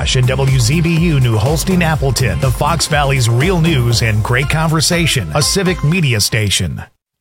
McIntosh and WZBU New Holstein Appleton, the Fox Valley's real news and great conversation, a civic media station.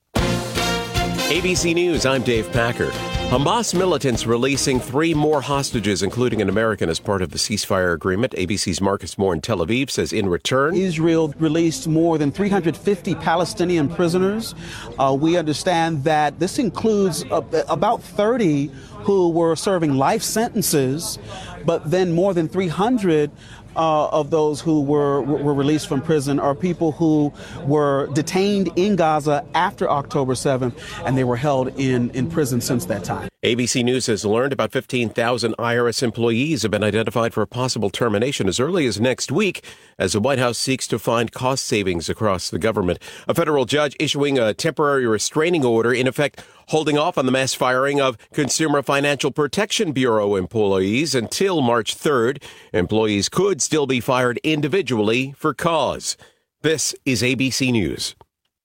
ABC News, I'm Dave Packer. Hamas militants releasing 3 more hostages, including an American, as part of the ceasefire agreement. ABC's Marcus Moore in Tel Aviv says in return, Israel released more than 350 Palestinian prisoners. We understand that this includes about 30 who were serving life sentences, but then more than 300 of those who were released from prison are people who were detained in Gaza after October 7th, and they were held in prison since that time. ABC News has learned about 15,000 IRS employees have been identified for a possible termination as early as next week as the White House seeks to find cost savings across the government. A federal judge issuing a temporary restraining order, in effect holding off on the mass firing of Consumer Financial Protection Bureau employees until March 3rd. Employees could still be fired individually for cause. This is ABC News.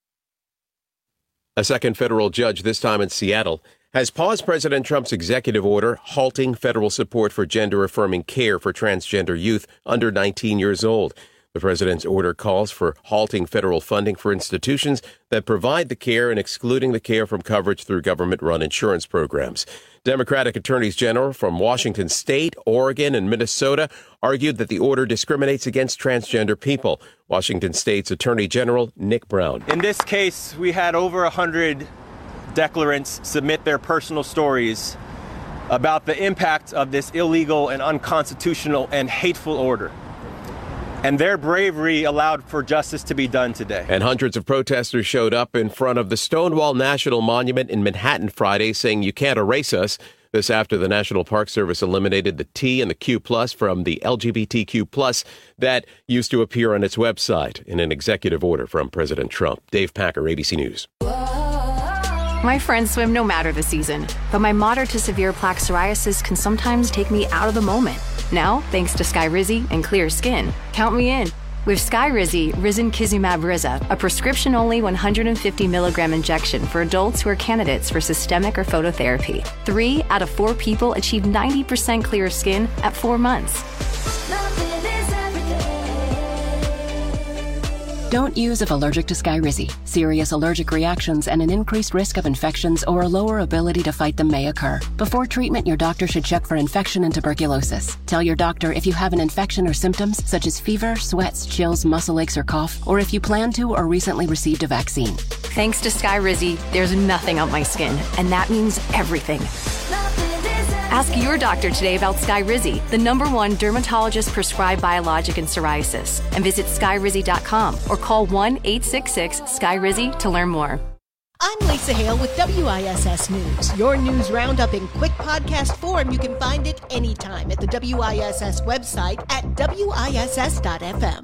A second federal judge, this time in Seattle, has paused President Trump's executive order halting federal support for gender-affirming care for transgender youth under 19 years old. The president's order calls for halting federal funding for institutions that provide the care and excluding the care from coverage through government-run insurance programs. Democratic attorneys general from Washington State, Oregon, and Minnesota argued that the order discriminates against transgender people. Washington State's Attorney General Nick Brown. In this case, we had over 100 declarants submit their personal stories about the impact of this illegal and unconstitutional and hateful order. And their bravery allowed for justice to be done today. And hundreds of protesters showed up in front of the Stonewall National Monument in Manhattan Friday, saying you can't erase us. This after the National Park Service eliminated the T and the Q plus from the LGBTQ plus that used to appear on its website in an executive order from President Trump. Dave Packer, ABC News. My friends swim no matter the season, but my moderate to severe plaque psoriasis can sometimes take me out of the moment. Now, thanks to Skyrizi and clear skin, count me in. With Skyrizi, Risankizumab Riza, a prescription-only 150 milligram injection for adults who are candidates for systemic or phototherapy. 3 out of 4 people achieved 90% clear skin at 4 months. Don't use if allergic to Skyrizi. Serious allergic reactions and an increased risk of infections or a lower ability to fight them may occur. Before treatment, your doctor should check for infection and tuberculosis. Tell your doctor if you have an infection or symptoms such as fever, sweats, chills, muscle aches, or cough, or if you plan to or recently received a vaccine. Thanks to Skyrizi, there's nothing on my skin, and that means everything. Ask your doctor today about Skyrizi, the #1 dermatologist-prescribed biologic in psoriasis, and visit skyrizi.com or call 1-866-SKYRIZI to learn more. I'm Lisa Hale with WISS News. Your news roundup in quick podcast form. You can find it anytime at the WISS website at WISS.FM.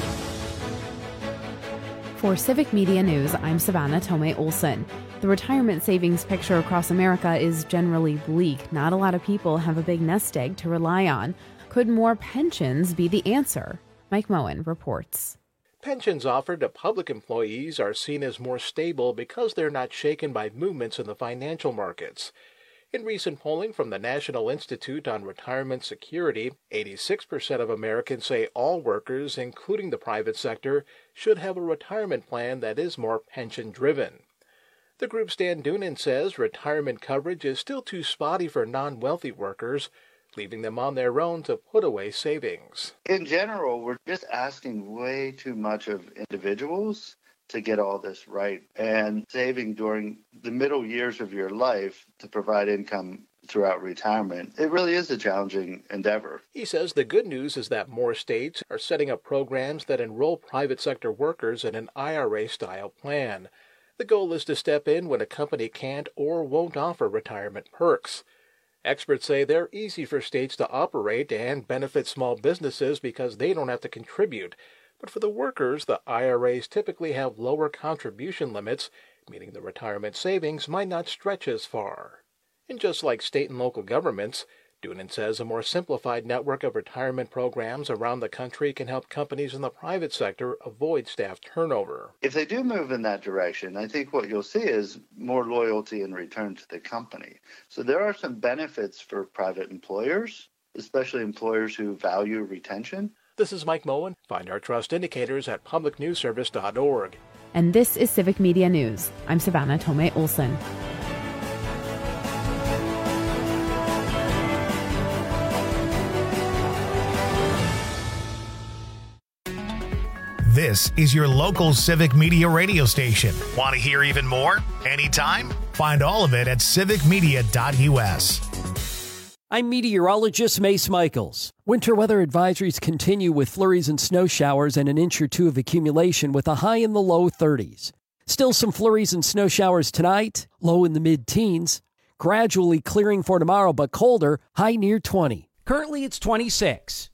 For Civic Media News, I'm Savannah Tomei Olson. The retirement savings picture across America is generally bleak. Not a lot of people have a big nest egg to rely on. Could more pensions be the answer? Mike Moen reports. Pensions offered to public employees are seen as more stable because they're not shaken by movements in the financial markets. In recent polling from the National Institute on Retirement Security, 86% of Americans say all workers, including the private sector, should have a retirement plan that is more pension-driven. The group's Dan Doonan says retirement coverage is still too spotty for non-wealthy workers, leaving them on their own to put away savings. In general, we're just asking way too much of individuals to get all this right, and saving during the middle years of your life to provide income throughout retirement. It really is a challenging endeavor. He says the good news is that more states are setting up programs that enroll private sector workers in an IRA-style plan. The goal is to step in when a company can't or won't offer retirement perks. Experts say they're easy for states to operate and benefit small businesses because they don't have to contribute. But for the workers, the IRAs typically have lower contribution limits, meaning the retirement savings might not stretch as far. And just like state and local governments, Doonan says a more simplified network of retirement programs around the country can help companies in the private sector avoid staff turnover. If they do move in that direction, I think what you'll see is more loyalty and return to the company. So there are some benefits for private employers, especially employers who value retention. This is Mike Moen. Find our trust indicators at publicnewsservice.org. And this is Civic Media News. I'm Savannah Tomei Olson. This is your local Civic Media radio station. Want to hear even more? Anytime? Find all of it at civicmedia.us. I'm meteorologist Mace Michaels. Winter weather advisories continue with flurries and snow showers and an inch or two of accumulation with a high in the low 30s. Still some flurries and snow showers tonight, low in the mid-teens. Gradually clearing for tomorrow, but colder, high near 20. Currently it's 26.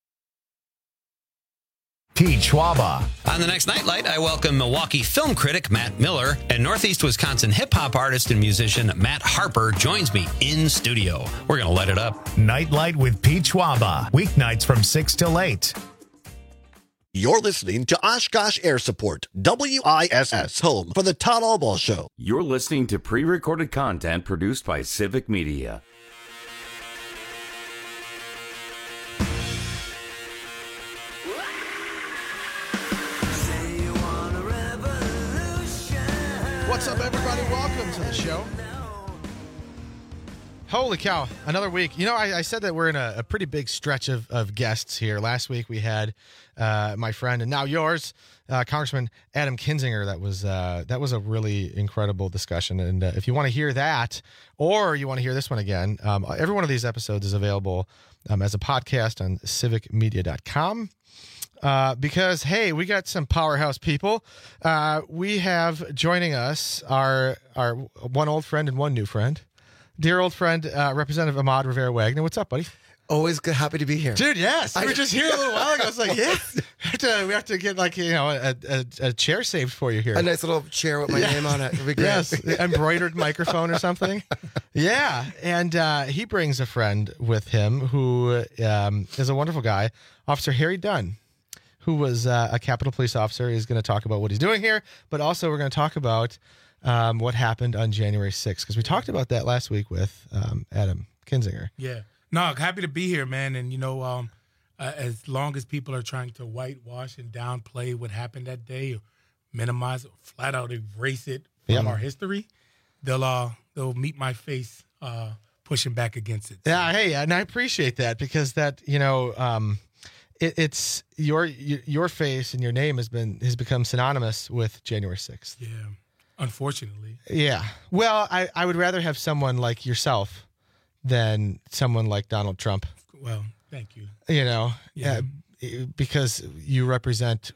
Pete Schwaba. On the next Nightlight, I welcome Milwaukee film critic Matt Miller, and Northeast Wisconsin hip-hop artist and musician Matt Harper joins me in studio. We're going to let it up. Nightlight with Pete Schwaba. Weeknights from 6 till 8. You're listening to Oshkosh Air Support, WISS, home for the Todd Albaugh Show. You're listening to pre-recorded content produced by Civic Media. What's up, everybody? Welcome to the show. Holy cow, another week. You know, I said that we're in a pretty big stretch of guests here. Last week we had my friend, and now yours, Congressman Adam Kinzinger. That was a really incredible discussion. And if you want to hear that, or you want to hear this one again, every one of these episodes is available as a podcast on civicmedia.com. Because, hey, we got some powerhouse people. We have joining us our one old friend and one new friend. Dear old friend, Representative Ahmad Rivera-Wagner. What's up, buddy? Always good, happy to be here. Dude, yes. We were just here a little while ago. I was like, yes. We have to get, like, you know, a chair saved for you here. A nice little chair with my name on it. It'd be great. Yes, embroidered microphone or something. Yeah, and he brings a friend with him who is a wonderful guy, Officer Harry Dunn, who was a Capitol Police officer. He's going to talk about what he's doing here, but also we're going to talk about what happened on January 6th, because we talked about that last week with Adam Kinzinger. Yeah. No, happy to be here, man. And, you know, as long as people are trying to whitewash and downplay what happened that day, or minimize it, flat out erase it from our history, they'll meet my face pushing back against it. So. Yeah, hey, and I appreciate that, because that, you know, it's your face and your name has become synonymous with January 6th. Yeah, unfortunately. Yeah. Well, I would rather have someone like yourself than someone like Donald Trump. Well, thank you. You know, because you represent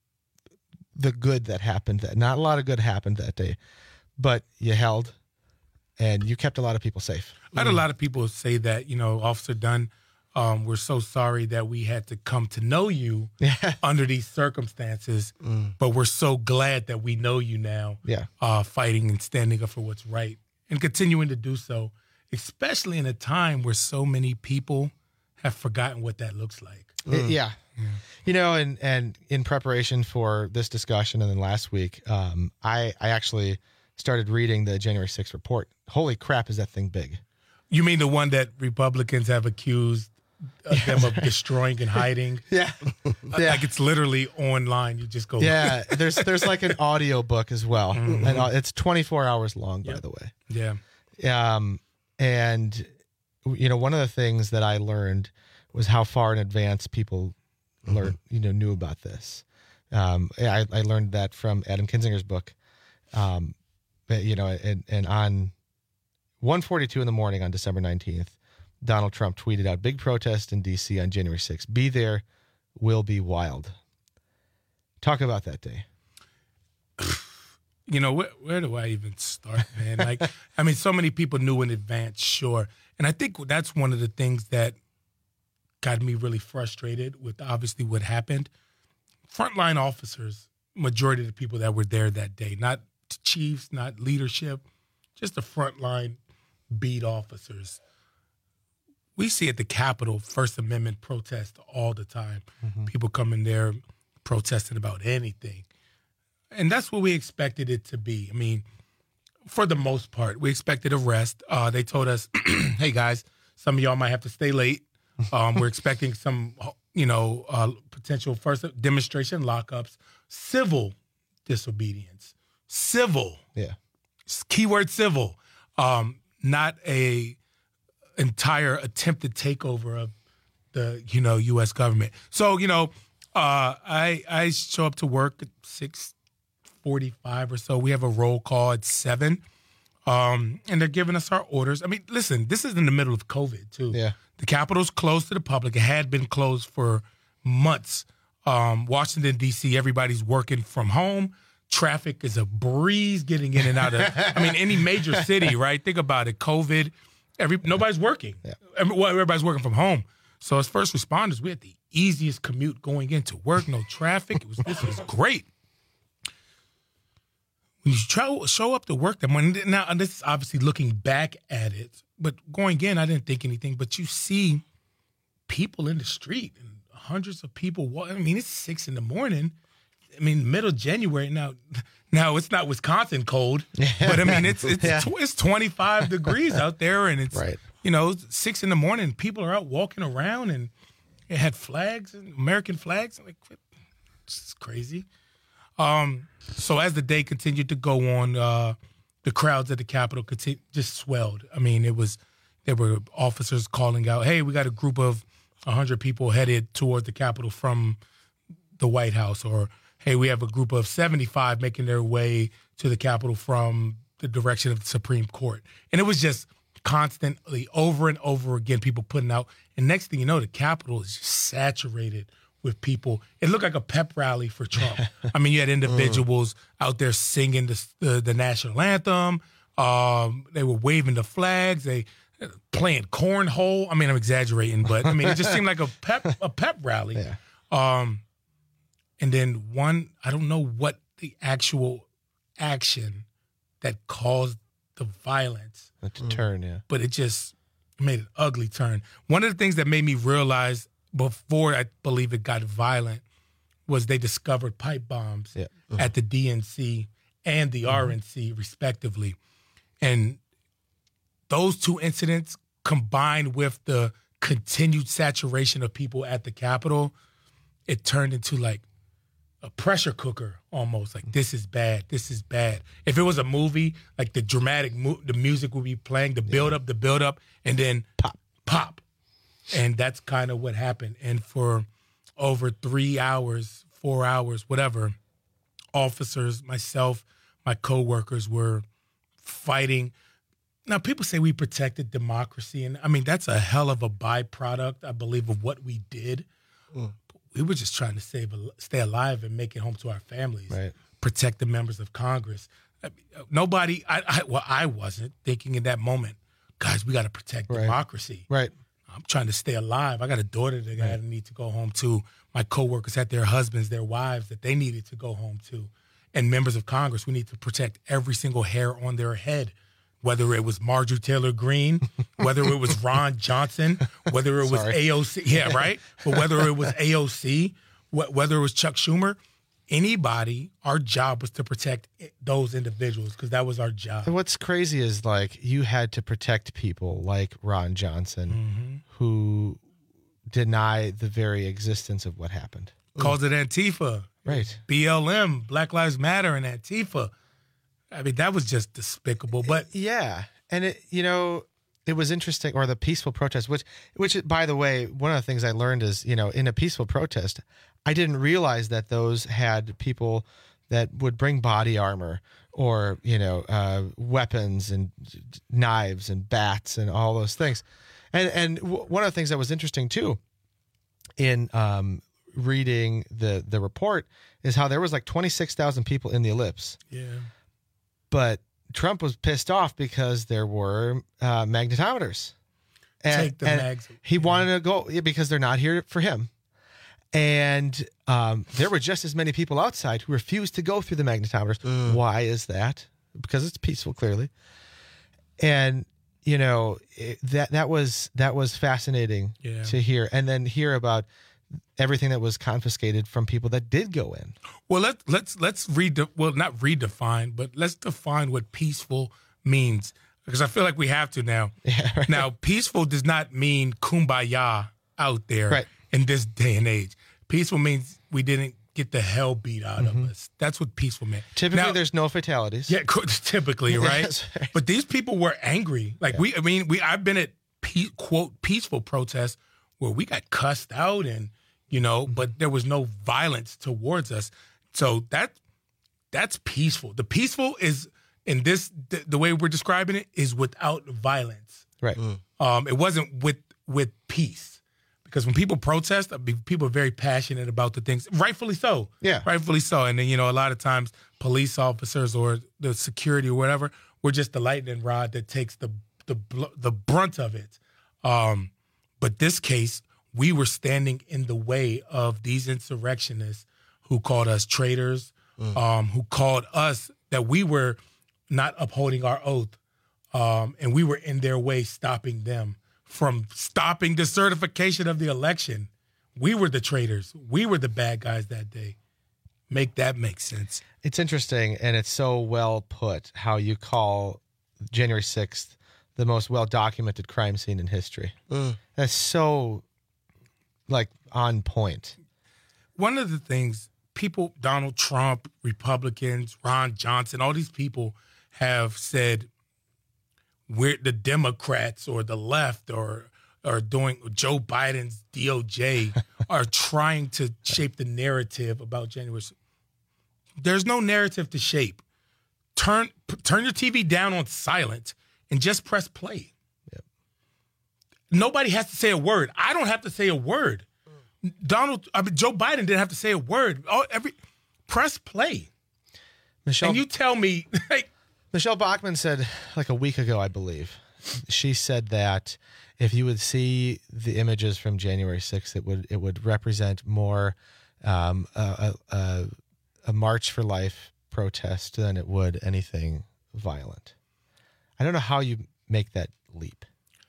the good that happened. Not a lot of good happened that day, but you held and you kept a lot of people safe. I had a lot of people say that, you know, Officer Dunn, we're so sorry that we had to come to know you under these circumstances, but we're so glad that we know you now, fighting and standing up for what's right and continuing to do so, especially in a time where so many people have forgotten what that looks like. Yeah. You know, and in preparation for this discussion and then last week, I actually started reading the January 6th report. Holy crap, is that thing big? You mean the one that Republicans have accused them of destroying and hiding? Yeah. Like it's literally online. You just go. Yeah, there's like an audio book as well. And it's 24 hours long, by the way. Yeah. And, you know, one of the things that I learned was how far in advance people knew about this. I learned that from Adam Kinzinger's book. You know, and on 1:42 in the morning on December 19th, Donald Trump tweeted out, "Big protest in D.C. on January 6th. Be there, will be wild." Talk about that day. You know, where do I even start, man? Like, I mean, so many people knew in advance, sure. And I think that's one of the things that got me really frustrated with obviously what happened. Frontline officers, majority of the people that were there that day, not chiefs, not leadership, just the frontline beat officers. We see at the Capitol First Amendment protest all the time. People coming there protesting about anything. And that's what we expected it to be. I mean, for the most part, we expected arrest. They told us, hey, guys, some of y'all might have to stay late. We're expecting some, potential first demonstration lockups, civil disobedience, civil. Yeah. Keyword civil. Not a entire attempted takeover of the, U.S. government. So, I show up to work at 6:45 or so. We have a roll call at 7. And they're giving us our orders. I mean, listen, this is in the middle of COVID, too. Yeah. The Capitol's closed to the public. It had been closed for months. Washington, D.C., everybody's working from home. Traffic is a breeze getting in and out of, any major city, right? Think about it. COVID, nobody's working. Yeah. Everybody's working from home. So as first responders, we had the easiest commute going into work, no traffic. This was great. When you show up to work that morning, now and this is obviously looking back at it, but going in, I didn't think anything. But you see people in the street and hundreds of people. It's 6 a.m. Middle of January now. Now it's not Wisconsin cold, but it's 25 degrees out there, and it's 6 a.m. People are out walking around, and it had flags and American flags. I'm like, this is crazy. So as the day continued to go on, the crowds at the Capitol just swelled. There were officers calling out, "Hey, we got a group of 100 people headed toward the Capitol from the White House," or "Hey, we have a group of 75 making their way to the Capitol from the direction of the Supreme Court." And it was just constantly over and over again, people putting out. And next thing you know, the Capitol is just saturated with people. It looked like a pep rally for Trump. You had individuals out there singing the national anthem. They were waving the flags. They playing cornhole. I'm exaggerating, but it just seemed like a pep rally. Yeah. And then I don't know what the actual action that caused the violence. To turn, yeah. But it just made an ugly turn. One of the things that made me realize before I believe it got violent was they discovered pipe bombs at the DNC and the RNC, respectively. And those two incidents combined with the continued saturation of people at the Capitol, it turned into like a pressure cooker almost. Like, this is bad. This is bad. If it was a movie, like the dramatic, the music would be playing, the build up, and then pop. And that's kind of what happened. And for over 3 hours, 4 hours, whatever, officers, myself, my coworkers were fighting. Now, people say we protected democracy. And that's a hell of a byproduct, I believe, of what we did. We were just trying to stay alive and make it home to our families, right? Protect the members of Congress. Nobody, I wasn't thinking in that moment, guys, we got to protect democracy. Right. I'm trying to stay alive. I got a daughter that I need to go home to. My coworkers had their husbands, their wives that they needed to go home to. And members of Congress, we need to protect every single hair on their head, whether it was Marjorie Taylor Greene, whether it was Ron Johnson, whether it was AOC. Yeah, right? But whether it was AOC, whether it was Chuck Schumer, anybody, our job was to protect those individuals because that was our job. And what's crazy is, like, you had to protect people like Ron Johnson who deny the very existence of what happened. Calls it Antifa. Right. BLM, Black Lives Matter, and Antifa. That was just despicable. But yeah. And it was interesting, or the peaceful protest, which by the way, one of the things I learned is, in a peaceful protest, I didn't realize that those had people that would bring body armor or, weapons and knives and bats and all those things. And one of the things that was interesting too, in reading the report, is how there was like 26,000 people in the ellipse. Yeah. But Trump was pissed off because there were magnetometers. Take the mags. He wanted to go because they're not here for him. And there were just as many people outside who refused to go through the magnetometers. Why is that? Because it's peaceful, clearly. And that was fascinating to hear, and then hear about everything that was confiscated from people that did go in. Well, let's not redefine, but let's define what peaceful means, because I feel like we have to now. Yeah, right. Now, peaceful does not mean kumbaya out there in this day and age. Peaceful means we didn't get the hell beat out of us. That's what peaceful meant. Typically, there's no fatalities. Yeah, typically, right? Right? But these people were angry. Like I've been at quote peaceful protests where we got cussed out and but there was no violence towards us. So that's peaceful. The peaceful is in this the way we're describing it is without violence. Right. It wasn't with peace. Because when people protest, people are very passionate about the things, rightfully so. Yeah. Rightfully so. And then, a lot of times police officers or the security or whatever, we're just the lightning rod that takes the brunt of it. But this case, we were standing in the way of these insurrectionists who called us traitors, who called us that we were not upholding our oath, and we were in their way stopping them from stopping the certification of the election. We were the traitors. We were the bad guys that day. Make that make sense. It's interesting, and it's so well put how you call January 6th the most well-documented crime scene in history. That's so, on point. One of the things people, Donald Trump, Republicans, Ron Johnson, all these people have said, we're the Democrats or the left or doing Joe Biden's DOJ are trying to shape the narrative about January. There's no narrative to shape. Turn your TV down on silent and just press play. Yep. Nobody has to say a word. I don't have to say a word. Joe Biden didn't have to say a word. Press play. Michelle, and you tell me, Michelle Bachmann said a week ago, I believe, she said that if you would see the images from January 6th, it would represent more a March for Life protest than it would anything violent. I don't know how you make that leap.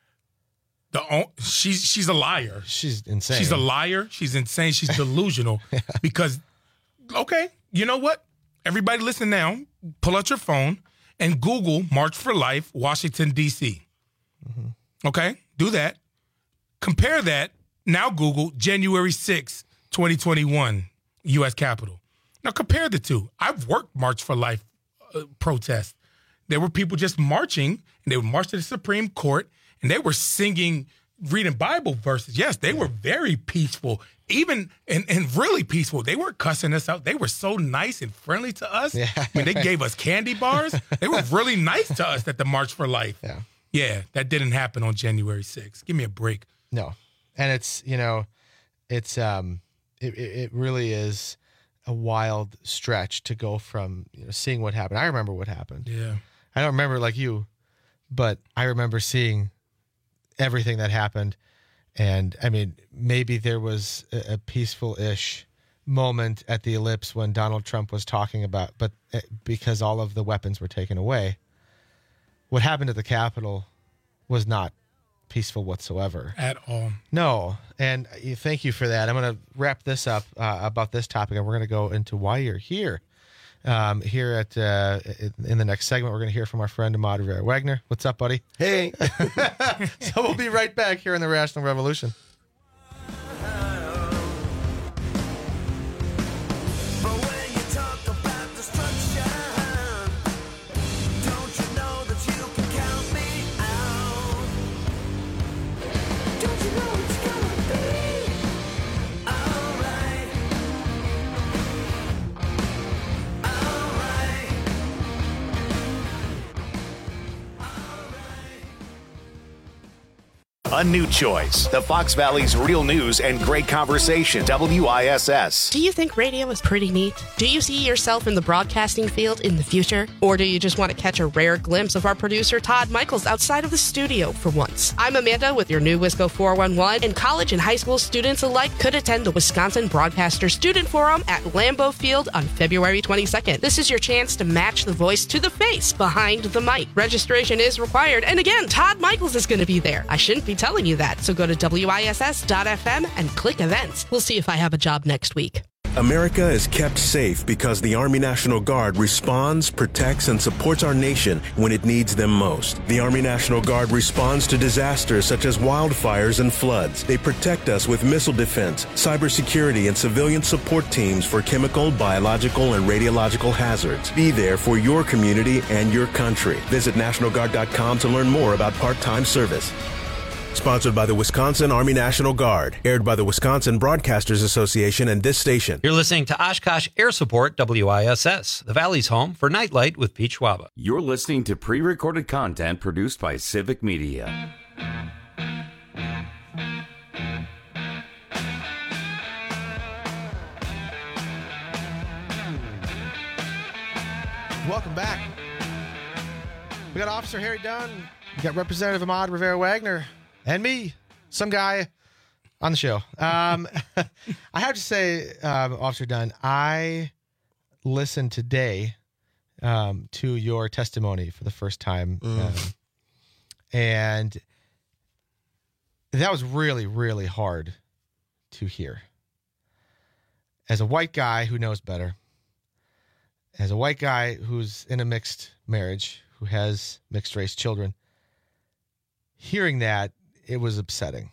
She's a liar. She's insane. She's a liar. She's insane. She's delusional. Because, okay, you know what? Everybody listen now. Pull out your phone and Google March for Life, Washington, D.C. Okay? Do that. Compare that. Now Google January 6, 2021, U.S. Capitol. Now compare the two. I've worked March for Life protests. There were people just marching, and they would march to the Supreme Court, and they were singing, reading Bible verses. Yes, they were very peaceful, even and really peaceful. They weren't cussing us out. They were so nice and friendly to us. Yeah. I mean, they gave us candy bars. They were really nice to us at the March for Life. Yeah, that didn't happen on January 6th. Give me a break. No. And it's, it really is a wild stretch to go from seeing what happened. I remember what happened. Yeah. I don't remember like you, but I remember seeing everything that happened. And I mean, maybe there was a peaceful-ish moment at the Ellipse when Donald Trump was talking about, but because all of the weapons were taken away, what happened at the Capitol was not peaceful whatsoever. At all. No. And thank you for that. I'm going to wrap this up about this topic, and we're going to go into why you're here. Here at in the next segment, we're going to hear from our friend Ahmad Rivera-Wagner. What's up, buddy? Hey. So we'll be right back here in the Rational Revolution. A new choice. The Fox Valley's real news and great conversation. WISS. Do you think radio is pretty neat? Do you see yourself in the broadcasting field in the future? Or do you just want to catch a rare glimpse of our producer Todd Michaels outside of the studio for once? I'm Amanda with your new Wisco 411, and college and high school students alike could attend the Wisconsin Broadcaster Student Forum at Lambeau Field on February 22nd. This is your chance to match the voice to the face behind the mic. Registration is required, and again, Todd Michaels is going to be there. I shouldn't be telling you that, so go to WISS.FM and click events. We'll see if I have a job next week. America is kept safe because the Army National Guard responds, protects, and supports our nation when it needs them most. The Army National Guard responds to disasters such as wildfires and floods. They protect us with missile defense, cybersecurity, and civilian support teams for chemical, biological, and radiological hazards. Be there for your community and your country. Visit NationalGuard.com to learn more about part-time service. Sponsored by the Wisconsin Army National Guard. Aired by the Wisconsin Broadcasters Association and this station. You're listening to Oshkosh Air Support WISS, the Valley's home for Nightlight with Pete Schwaba. You're listening to pre-recorded content produced by Civic Media. Welcome back. We got Officer Harry Dunn. We got Representative Ahmad Rivera-Wagner. And me, some guy on the show. I have to say, Officer Dunn, I listened today to your testimony for the first time. And that was really, really hard to hear. As a white guy who knows better, as a white guy who's in a mixed marriage, who has mixed race children, hearing that, it was upsetting.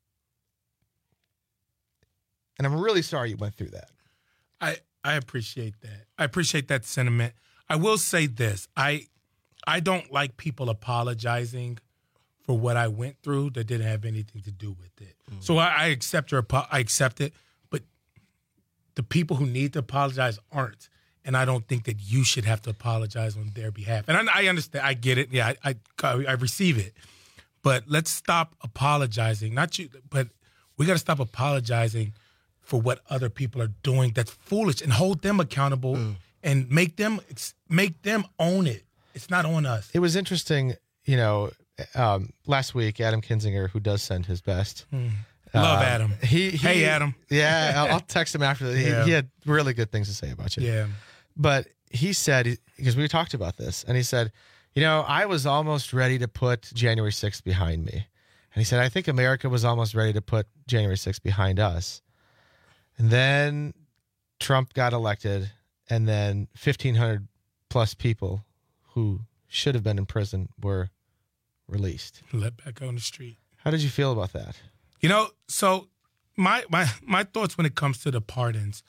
And I'm really sorry you went through that. I appreciate that. I appreciate that sentiment. I will say this. I don't like people apologizing for what I went through that didn't have anything to do with it. So I accept I accept it, but the people who need to apologize aren't. And I don't think that you should have to apologize on their behalf. And I understand. I get it. Yeah, I receive it. But let's stop apologizing. Not you, but we got to stop apologizing for what other people are doing that's foolish and hold them accountable and make them own it. It's not on us. It was interesting, last week, Adam Kinzinger, who does send his best. Love Adam. Hey, Adam. Yeah, I'll text him after. He had really good things to say about you. Yeah. But he said, because we talked about this, and he said, I was almost ready to put January 6th behind me. And he said, I think America was almost ready to put January 6th behind us. And then Trump got elected, and then 1,500 plus people who should have been in prison were released. Let back on the street. How did you feel about that? So my thoughts when it comes to the pardons,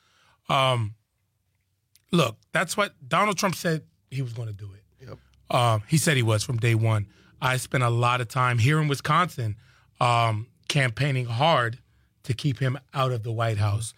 look, that's what Donald Trump said he was going to do it. Yep. He said he was from day one. I spent a lot of time here in Wisconsin campaigning hard to keep him out of the White House.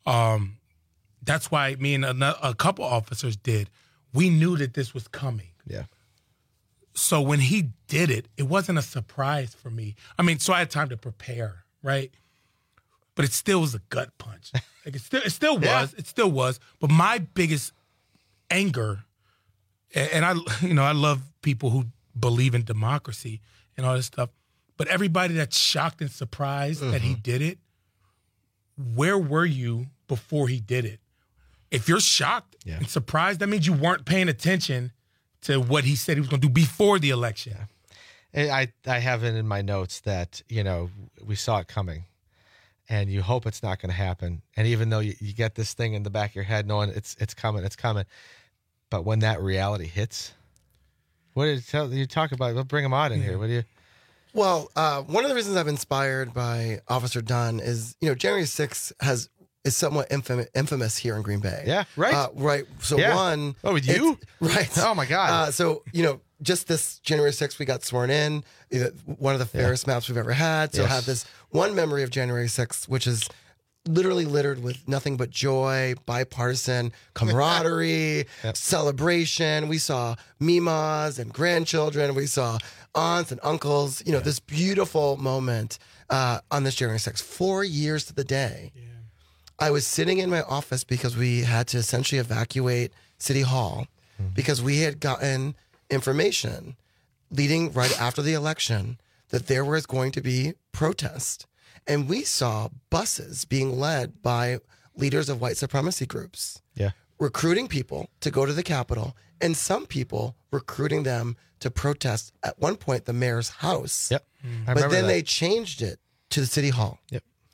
That's why me and a couple officers did. We knew that this was coming. Yeah. So when he did it, it wasn't a surprise for me. So I had time to prepare, right? But it still was a gut punch. Like it still was. But my biggest anger, and I love people who believe in democracy and all this stuff. But everybody that's shocked and surprised that he did it, where were you before he did it? If you're shocked and surprised, that means you weren't paying attention to what he said he was going to do before the election. I have it in my notes that, we saw it coming and you hope it's not going to happen. And even though you get this thing in the back of your head knowing it's coming. But when that reality hits, what did you talk about? We'll bring him out in here. What do you? Well, one of the reasons I'm inspired by Officer Dunn is, January 6th is somewhat infamous here in Green Bay. Yeah, right. Right. So with you? Right. Oh, my God. Just this January 6th, we got sworn in. One of the fairest maps we've ever had. So I have this one memory of January 6th, which is literally littered with nothing but joy, bipartisan camaraderie, celebration. We saw mimas and grandchildren. We saw aunts and uncles. This beautiful moment on this January 6th. 4 years to the day. Yeah. I was sitting in my office because we had to essentially evacuate City Hall because we had gotten information leading right after the election that there was going to be protest. And we saw buses being led by leaders of white supremacy groups, recruiting people to go to the Capitol, and some people recruiting them to protest at one point the mayor's house. Yep. But then they changed it to the City Hall. Yep.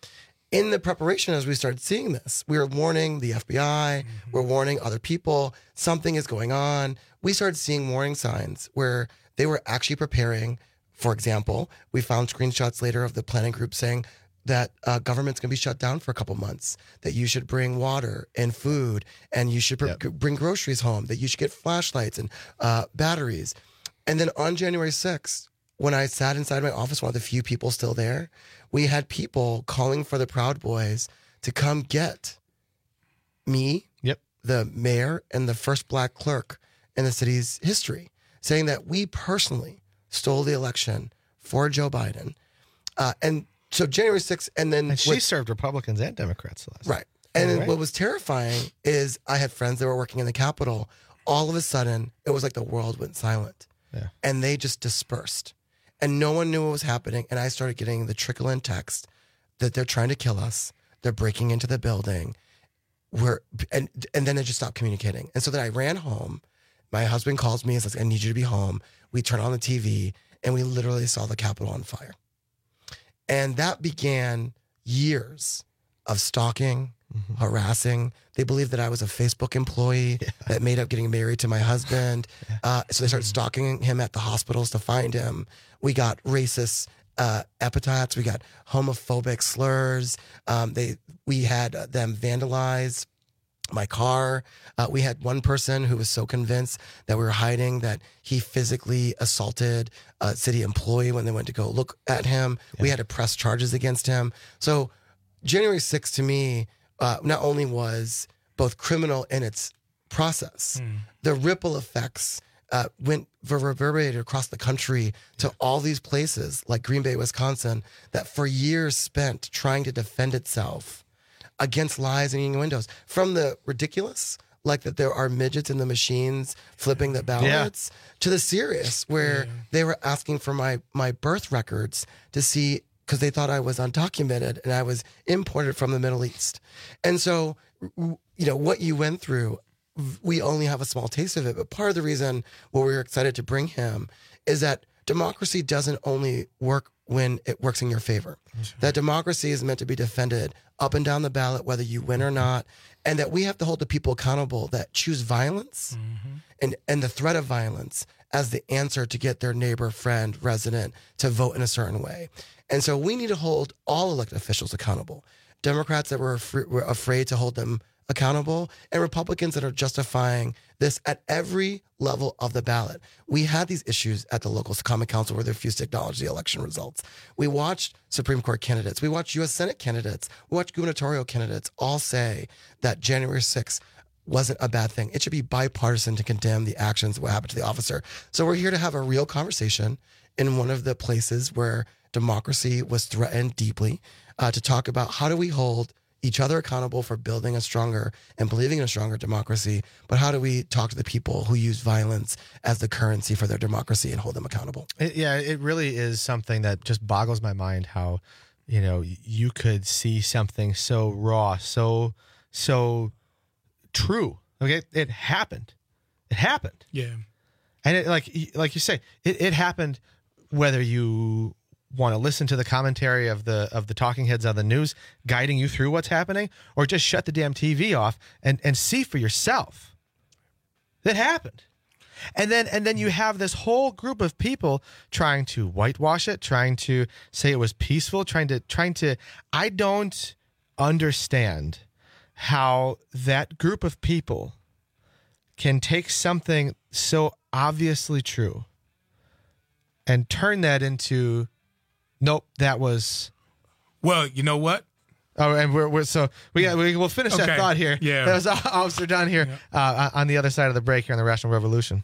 in the preparation, as we started seeing this, we were warning the FBI, we're warning other people, something is going on. We started seeing warning signs where they were actually preparing. For example, we found screenshots later of the planning group saying that government's going to be shut down for a couple months, that you should bring water and food, and you should bring groceries home, that you should get flashlights and batteries. And then on January 6th, when I sat inside my office, one of the few people still there, we had people calling for the Proud Boys to come get me, the mayor, and the first black clerk in the city's history, saying that we personally stole the election for Joe Biden. And so January 6th, and she served Republicans and Democrats last. Right. And then what was terrifying is I had friends that were working in the Capitol. All of a sudden, it was like the world went silent. Yeah. And they just dispersed. And no one knew what was happening. And I started getting the trickle-in text that they're trying to kill us. They're breaking into the building. And then they just stopped communicating. And so then I ran home. My husband calls me and says, I need you to be home. We turn on the TV, and we literally saw the Capitol on fire. And that began years of stalking, harassing. They believed that I was a Facebook employee that made up getting married to my husband. So they started stalking him at the hospitals to find him. We got racist epithets. We got homophobic slurs. We had them vandalize my car. We had one person who was so convinced that we were hiding that he physically assaulted a city employee when they went to go look at him. We had to press charges against him. So January 6th to me not only was both criminal in its process, the ripple effects reverberated across the country to all these places like Green Bay, Wisconsin, that for years spent trying to defend itself against lies and eating windows. From the ridiculous, like that there are midgets in the machines flipping the ballots, to the serious, where they were asking for my birth records to see, because they thought I was undocumented and I was imported from the Middle East. And so, what you went through, we only have a small taste of it. But part of the reason why we were excited to bring him is that democracy doesn't only work when it works in your favor. That democracy is meant to be defended up and down the ballot, whether you win or not, and that we have to hold the people accountable that choose violence and the threat of violence as the answer to get their neighbor, friend, resident to vote in a certain way. And so we need to hold all elected officials accountable. Democrats that were afraid to hold them accountable, and Republicans that are justifying this at every level of the ballot. We had these issues at the local common council where they refused to acknowledge the election results. We watched Supreme Court candidates. We watched U.S. Senate candidates. We watched gubernatorial candidates all say that January 6th wasn't a bad thing. It should be bipartisan to condemn the actions of what happened to the officer. So we're here to have a real conversation in one of the places where democracy was threatened deeply, to talk about how do we hold each other accountable for building a stronger and believing in a stronger democracy, but how do we talk to the people who use violence as the currency for their democracy and hold them accountable? It really is something that just boggles my mind how, you could see something so raw, so true. Okay, it happened. It happened. Yeah. And it, like you say, it happened whether you want to listen to the commentary of the talking heads on the news guiding you through what's happening, or just shut the damn TV off and see for yourself. That happened. And then you have this whole group of people trying to whitewash it, trying to say it was peaceful, trying to I don't understand how that group of people can take something so obviously true and turn that into, nope, that was. Well, you know what? Oh, and we'll finish that thought here. Yeah, that was Officer Dunn here on the other side of the break here on the Rational Revolution.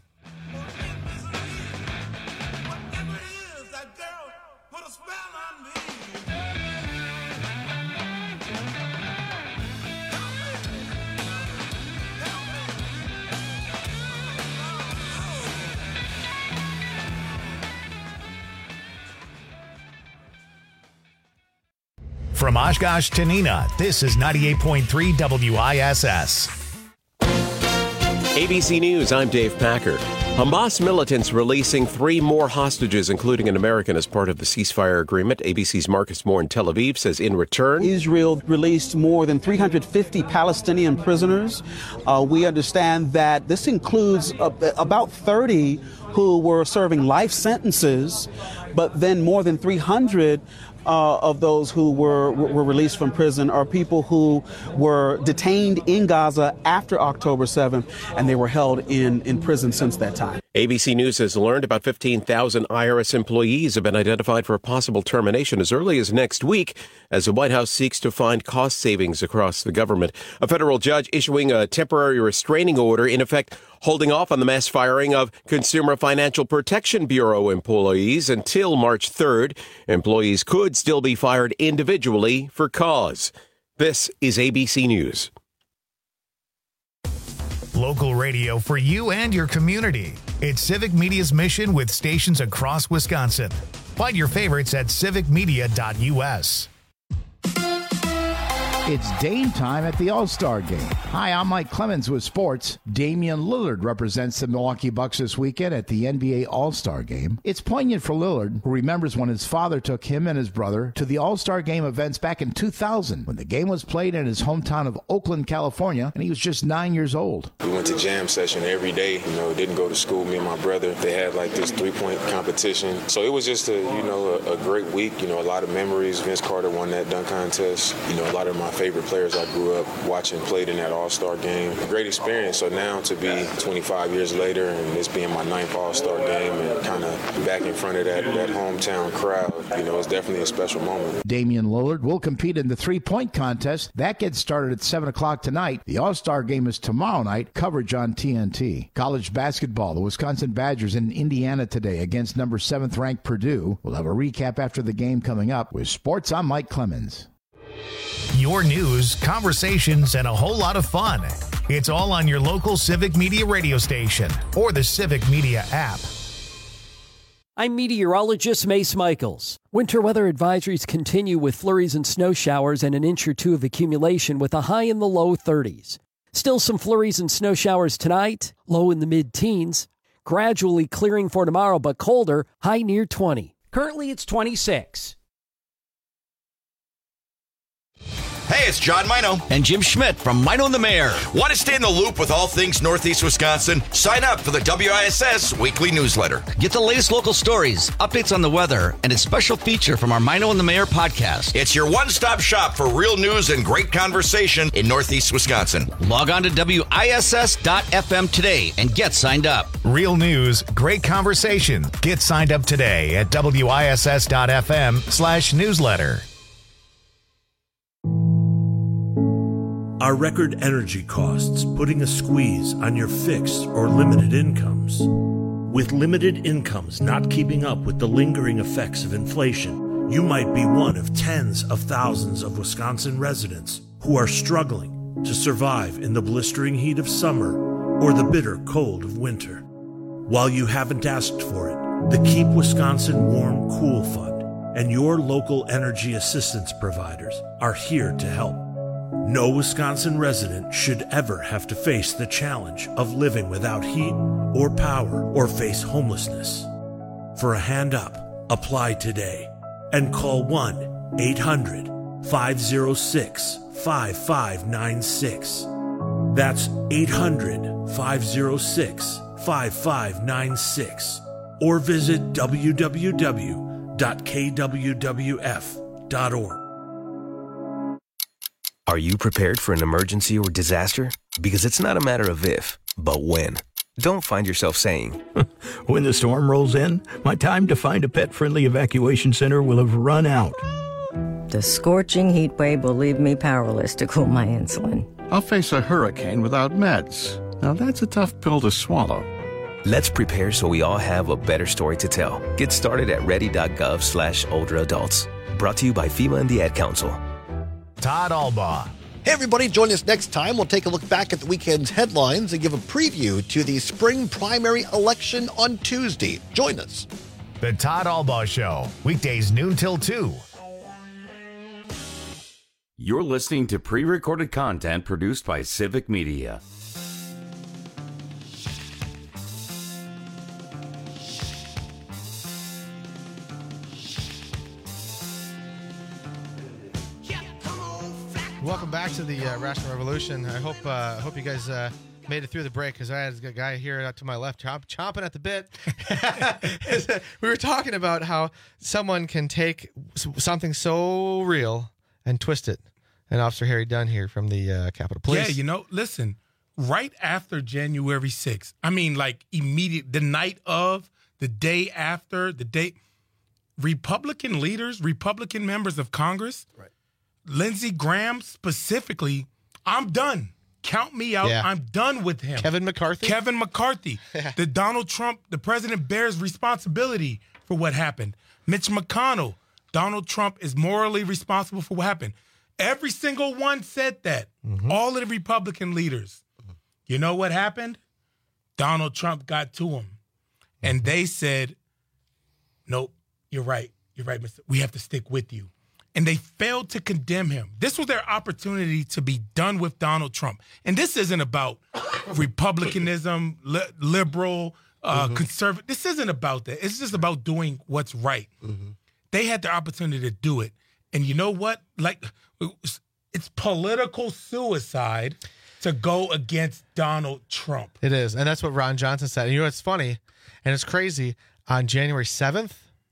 From Oshkosh to Neenah, this is 98.3 WISS. ABC News, I'm Dave Packer. Hamas militants releasing 3 more hostages, including an American, as part of the ceasefire agreement. ABC's Marcus Moore in Tel Aviv says in return, Israel released more than 350 Palestinian prisoners. We understand that this includes about 30 who were serving life sentences, but then more than 300 of those who were released from prison are people who were detained in Gaza after October 7th, and they were held in prison since that time. ABC News has learned about 15,000 IRS employees have been identified for a possible termination as early as next week as the White House seeks to find cost savings across the government. A federal judge issuing a temporary restraining order, in effect holding off on the mass firing of Consumer Financial Protection Bureau employees until March 3rd. Employees could still be fired individually for cause. This is ABC News. Local radio for you and your community. It's Civic Media's mission with stations across Wisconsin. Find your favorites at civicmedia.us. It's Dame time at the All-Star Game. Hi, I'm Mike Clemens with sports. Damian Lillard represents the Milwaukee Bucks this weekend at the NBA All-Star Game. It's poignant for Lillard, who remembers when his father took him and his brother to the All-Star Game events back in 2000, when the game was played in his hometown of Oakland, California, and he was just 9 years old. We went to jam session every day. Didn't go to school. Me and my brother, they had like this 3-point competition. So it was just a great week. A lot of memories. Vince Carter won that dunk contest. A lot of my favorite players I grew up watching played in that All-Star game. A great experience. So now to be 25 years later and this being my 9th All-Star game and kind of back in front of that hometown crowd, it's definitely a special moment. Damian Lillard will compete in the 3-point contest. That gets started at 7 o'clock tonight. The All-Star game is tomorrow night. Coverage on TNT. College basketball. The Wisconsin Badgers in Indiana today against number 7th ranked Purdue. We'll have a recap after the game coming up. With sports, I'm Mike Clemens. Your news, conversations, and a whole lot of fun. It's all on your local Civic Media radio station or the Civic Media app. I'm meteorologist Mace Michaels. Winter weather advisories continue with flurries and snow showers and an inch or two of accumulation with a high in the low 30s. Still some flurries and snow showers tonight, low in the mid-teens. Gradually clearing for tomorrow, but colder, high near 20. Currently, it's 26. Hey, it's John Mino and Jim Schmidt from Mino and the Mayor. Want to stay in the loop with all things Northeast Wisconsin? Sign up for the WISS weekly newsletter. Get the latest local stories, updates on the weather, and a special feature from our Mino and the Mayor podcast. It's your one-stop shop for real news and great conversation in Northeast Wisconsin. Log on to WISS.FM today and get signed up. Real news, great conversation. Get signed up today at WISS.FM/newsletter. Are record energy costs putting a squeeze on your fixed or limited incomes? With limited incomes not keeping up with the lingering effects of inflation, you might be one of tens of thousands of Wisconsin residents who are struggling to survive in the blistering heat of summer or the bitter cold of winter. While you haven't asked for it, the Keep Wisconsin Warm Cool Fund and your local energy assistance providers are here to help. No Wisconsin resident should ever have to face the challenge of living without heat or power or face homelessness. For a hand up, apply today and call 1-800-506-5596. That's 800-506-5596. Or visit www.kwwf.org. Are you prepared for an emergency or disaster? Because it's not a matter of if, but when. Don't find yourself saying, when the storm rolls in, my time to find a pet-friendly evacuation center will have run out. The scorching heat wave will leave me powerless to cool my insulin. I'll face a hurricane without meds. Now that's a tough pill to swallow. Let's prepare so we all have a better story to tell. Get started at ready.gov/older adults. Brought to you by FEMA and the Ad Council. Todd Albaugh. Hey, everybody, join us next time. We'll take a look back at the weekend's headlines and give a preview to the spring primary election on Tuesday. Join us. The Todd Albaugh Show, weekdays noon till 2. You're listening to pre-recorded content produced by Civic Media. Welcome back to the Rational Revolution. I hope you guys made it through the break, because I had a guy here to my left chomping at the bit. We were talking about how someone can take something so real and twist it. And Officer Harry Dunn here from the Capitol Police. Yeah, listen, right after January 6th, I mean, like immediate, the night of, the day after, Republican leaders, Republican members of Congress, right. Lindsey Graham specifically, I'm done. Count me out. Yeah. I'm done with him. Kevin McCarthy. The Donald Trump, the president bears responsibility for what happened. Mitch McConnell, Donald Trump is morally responsible for what happened. Every single one said that. Mm-hmm. All of the Republican leaders. You know what happened? Donald Trump got to him. And they said, nope, you're right. You're right, Mr. We have to stick with you. And they failed to condemn him. This was their opportunity to be done with Donald Trump. And this isn't about republicanism, liberal, conservative. This isn't about that. It's just about doing what's right. Mm-hmm. They had the opportunity to do it. And you know what? Like, it's political suicide to go against Donald Trump. It is. And that's what Ron Johnson said. And you know what's funny? And it's crazy. On January 7th,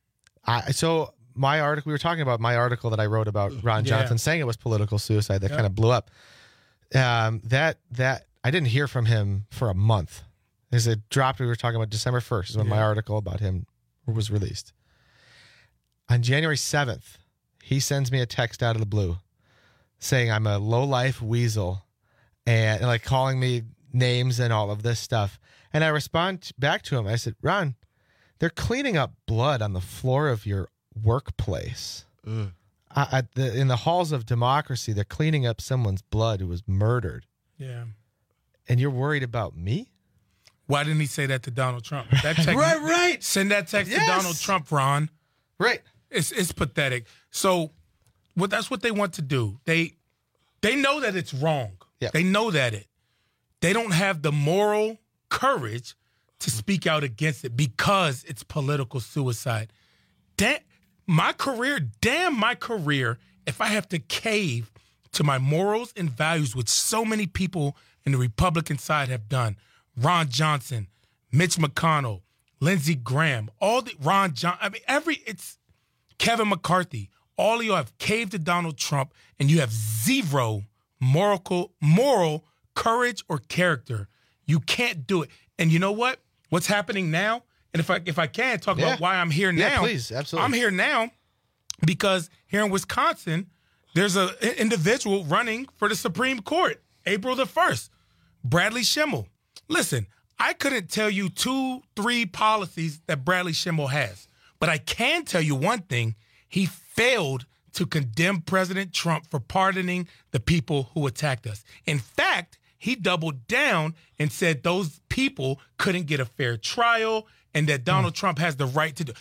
my article, we were talking about my article that I wrote about Ron Johnson saying it was political suicide that kind of blew up. That I didn't hear from him for a month. As it dropped, we were talking about December 1st is when my article about him was released. On January 7th, he sends me a text out of the blue saying I'm a low-life weasel and like calling me names and all of this stuff. And I respond back to him. I said, Ron, they're cleaning up blood on the floor of your workplace. In the halls of democracy, they're cleaning up someone's blood who was murdered. Yeah. And you're worried about me? Why didn't he say that to Donald Trump? That text, right. Send that text to Donald Trump, Ron. Right. It's pathetic. So that's what they want to do. They know that it's wrong. Yeah. They know that they don't have the moral courage to speak out against it because it's political suicide. Damn my career if I have to cave to my morals and values, which so many people in the Republican side have done. Ron Johnson, Mitch McConnell, Lindsey Graham, it's Kevin McCarthy. All of you have caved to Donald Trump, and you have zero moral courage or character. You can't do it. And you know what? What's happening now? And if I can talk about why I'm here now. Yeah, please, absolutely. I'm here now because here in Wisconsin, there's an individual running for the Supreme Court, April the 1st, Bradley Schimmel. Listen, I couldn't tell you 2-3 policies that Bradley Schimmel has, but I can tell you one thing. He failed to condemn President Trump for pardoning the people who attacked us. In fact, he doubled down and said those people couldn't get a fair trial and that Donald Trump has the right to do.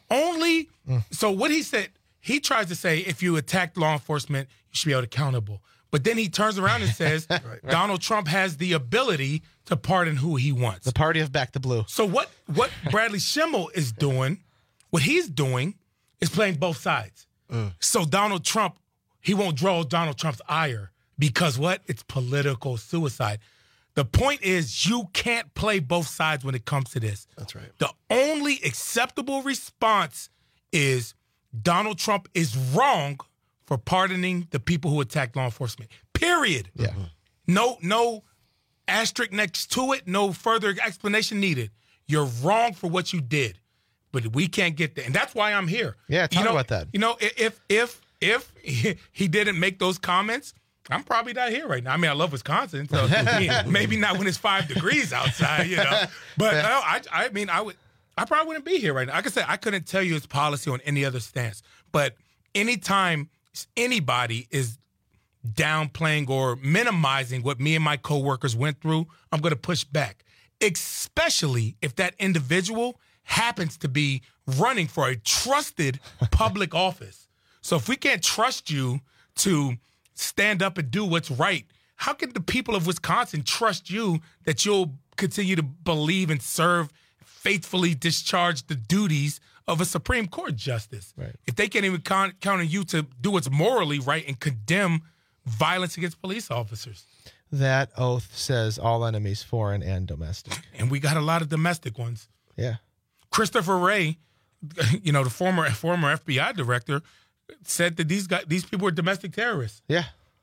So what he said, he tries to say if you attack law enforcement, you should be held accountable. But then he turns around and says Donald Trump has the ability to pardon who he wants. The party of back the blue. So what Bradley Schimmel is doing, what he's doing is playing both sides. So Donald Trump, he won't draw Donald Trump's ire because what? It's political suicide. The point is you can't play both sides when it comes to this. That's right. The only acceptable response is Donald Trump is wrong for pardoning the people who attacked law enforcement. Period. Yeah. No asterisk next to it. No further explanation needed. You're wrong for what you did, but we can't get there, and that's why I'm here. Yeah, talk about that. You know, if he didn't make those comments, I'm probably not here right now. I mean, I love Wisconsin, so maybe not when it's 5 degrees outside, you know. But I probably wouldn't be here right now. Like I said, I couldn't tell you his policy on any other stance. But anytime anybody is downplaying or minimizing what me and my coworkers went through, I'm going to push back, especially if that individual happens to be running for a trusted public office. So if we can't trust you to stand up and do what's right, how can the people of Wisconsin trust you that you'll continue to believe and serve, faithfully discharge the duties of a Supreme Court justice? Right. If they can't even count on you to do what's morally right and condemn violence against police officers. That oath says all enemies, foreign and domestic. And we got a lot of domestic ones. Yeah. Christopher Wray, the former FBI director, said that these people were domestic terrorists. Yeah.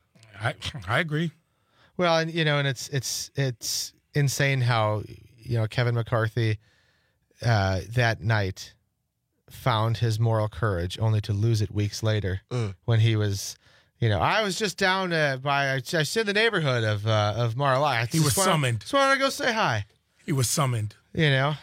I agree. Well, and and it's insane how Kevin McCarthy that night found his moral courage only to lose it weeks later when he was, I was just down I was in the neighborhood of Mar-a-Lago. He was summoned. Just wanted to go say hi. He was summoned. And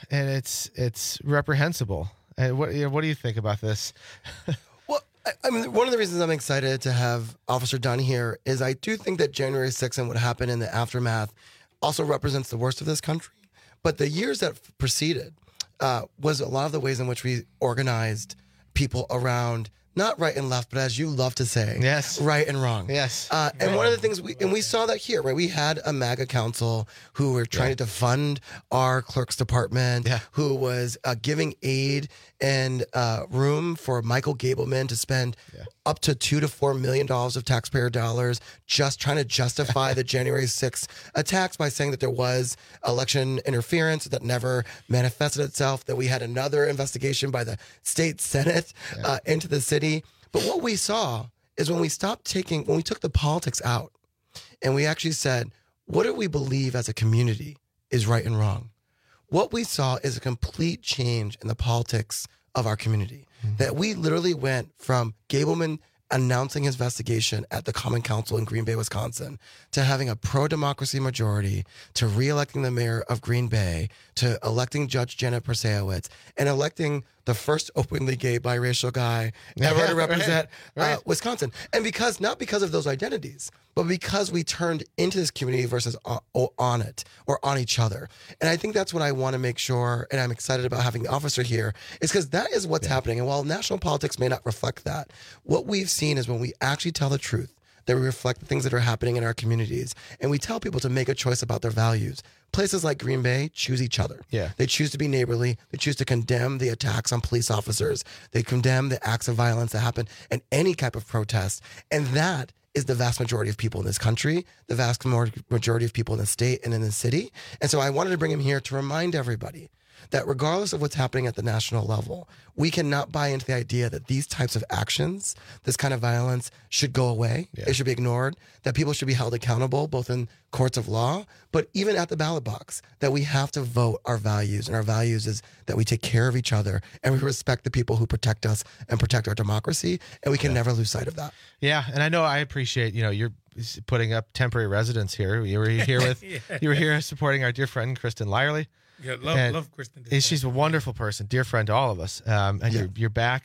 it's reprehensible. And what do you think about this? Well, I mean, one of the reasons I'm excited to have Officer Dunn here is I do think that January 6th and what happened in the aftermath also represents the worst of this country. But the years that preceded was a lot of the ways in which we organized people around not right and left, but as you love to say, yes, right and wrong. Yes. And one of the things we saw that here, right? We had a MAGA council who were trying to defund our clerk's department, who was giving aid and room for Michael Gableman to spend up to $2 to $4 million of taxpayer dollars just trying to justify the January 6th attacks by saying that there was election interference that never manifested itself, that we had another investigation by the state Senate into the city. But what we saw is when we took the politics out and we actually said, what do we believe as a community is right and wrong? What we saw is a complete change in the politics of our community. That we literally went from Gableman announcing his investigation at the Common Council in Green Bay, Wisconsin, to having a pro-democracy majority, to re-electing the mayor of Green Bay, to electing Judge Janet Persewitz, and electing the first openly gay biracial guy ever to represent Wisconsin. And not because of those identities, but because we turned into this community versus on it or on each other. And I think that's what I want to make sure, and I'm excited about having the officer here, is because that is what's happening. And while national politics may not reflect that, what we've seen is when we actually tell the truth, that we reflect the things that are happening in our communities, and we tell people to make a choice about their values. Places like Green Bay choose each other. Yeah. They choose to be neighborly. They choose to condemn the attacks on police officers. They condemn the acts of violence that happen in any type of protest. And that is the vast majority of people in this country, the vast majority of people in the state and in the city. And so I wanted to bring him here to remind everybody that regardless of what's happening at the national level, we cannot buy into the idea that these types of actions, this kind of violence, should go away. It should be ignored, that people should be held accountable, both in courts of law, but even at the ballot box, that we have to vote our values. And our values is that we take care of each other and we respect the people who protect us and protect our democracy. And we can never lose sight of that. Yeah. And I know I appreciate, you're putting up temporary residence here. You were here you were here supporting our dear friend, Kristen Lyerly. Yeah, love Kristen. She's a wonderful person, dear friend to all of us. And you're back,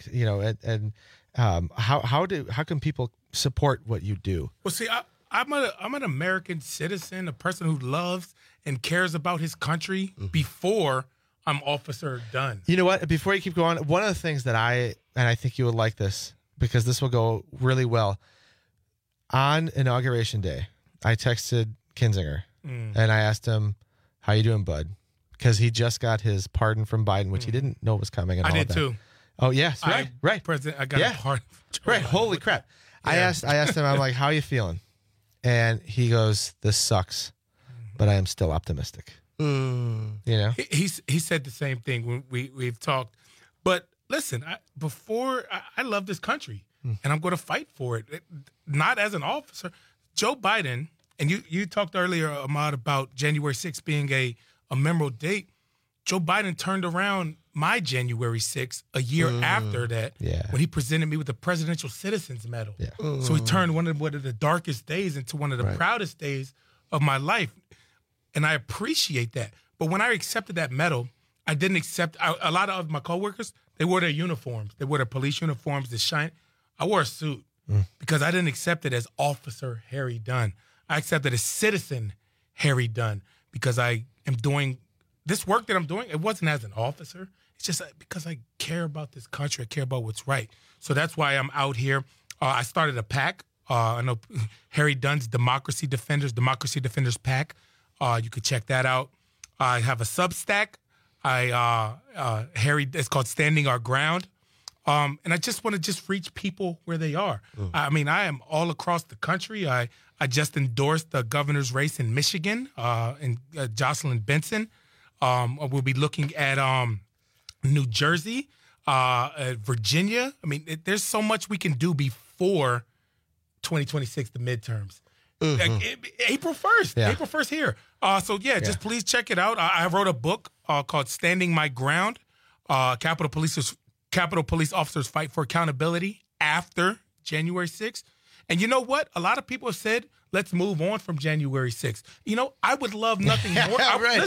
how can people support what you do? Well, see, I'm an American citizen, a person who loves and cares about his country before I'm Officer Dunn. You know what? Before you keep going, one of the things that I think you would like this, because this will go really well. On Inauguration Day, I texted Kinzinger and I asked him, "How you doing, bud?" Because he just got his pardon from Biden, which he didn't know was coming. And I all did that. Too. Oh yes, right. President, I got a pardon. Right. Holy crap! Yeah. I asked him. I'm like, "How are you feeling?" And he goes, "This sucks, but I am still optimistic." He said the same thing when we've talked. But listen, I love this country, and I'm going to fight for it. Not as an officer. Joe Biden, and you talked earlier, Ahmad, about January 6th being a memorable date. Joe Biden turned around my January 6th a year after that when he presented me with the Presidential Citizens Medal. Yeah. So he turned one of the darkest days into one of the proudest days of my life. And I appreciate that. But when I accepted that medal, I didn't accept a lot of my coworkers, they wore their uniforms. They wore their police uniforms to shine. I wore a suit because I didn't accept it as Officer Harry Dunn. I accepted as Citizen Harry Dunn because I am doing this work that I'm doing. It wasn't as an officer. It's just because I care about this country. I care about what's right. So that's why I'm out here. I started a PAC. I know Harry Dunn's Democracy Defenders PAC. You could check that out. I have a Substack. It's called Standing Our Ground. And I just want to reach people where they are. I mean, I am all across the country. I just endorsed the governor's race in Michigan, and Jocelyn Benson. We'll be looking at New Jersey, Virginia. I mean, there's so much we can do before 2026, the midterms. April 1st. Yeah. April 1st here. Just please check it out. I wrote a book called Standing My Ground, Capitol Police Officers Fight for Accountability After January 6th. And you know what? A lot of people have said, let's move on from January 6th. You know, I would love nothing more.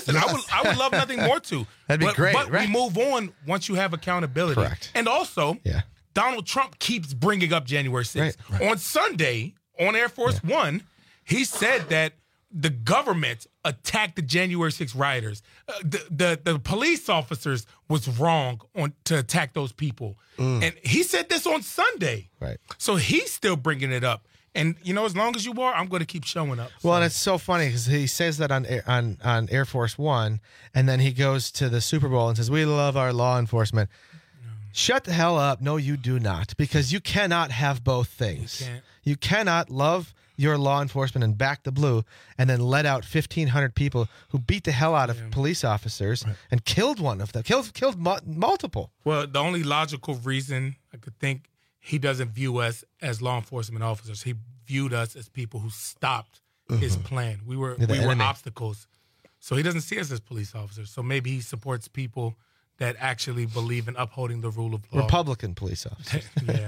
I would love nothing more to. That'd be great, But right? we move on once you have accountability. Correct. And also, Donald Trump keeps bringing up January 6th. Right. On Sunday, on Air Force One, he said that the government attacked the January 6th rioters. The police officers was wrong to attack those people. And he said this on Sunday. Right. So he's still bringing it up. And, you know, as long as you are, I'm going to keep showing up. Well, and it's so funny because he says that on Air Force One, and then he goes to the Super Bowl and says, we love our law enforcement. Shut the hell up. No, you do not, because you cannot have both things. You cannot love your law enforcement and back the blue and then let out 1,500 people who beat the hell out of police officers and killed one of them, killed multiple. Well, the only logical reason I could think he doesn't view us as law enforcement officers. He viewed us as people who stopped his plan. We were obstacles. So he doesn't see us as police officers. So maybe he supports people that actually believe in upholding the rule of law. Republican police officers.